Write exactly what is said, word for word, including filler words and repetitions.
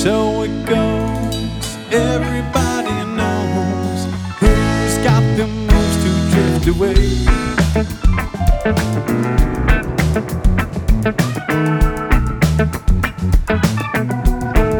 So it goes, everybody knows who's got the moves to drift away.